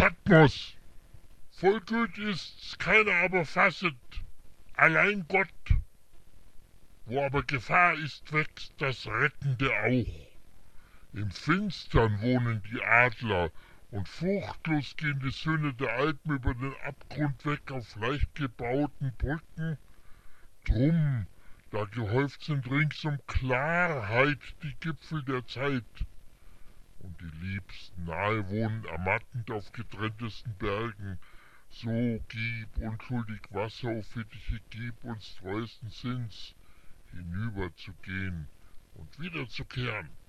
Patmos. Voll gut ist's, keiner aber fasset, allein Gott. Wo aber Gefahr ist, wächst das Rettende auch. Im Finstern wohnen die Adler, und furchtlos gehen die Söhne der Alpen über den Abgrund weg auf leicht gebauten Brücken. Drum, da gehäuft sind ringsum Klarheit die Gipfel der Zeit, und die Liebsten nahe wohnen ermattend auf getrenntesten Bergen. So gib unschuldig Wasser, o Fittiche, gib uns treuesten Sinns, hinüberzugehen und wiederzukehren.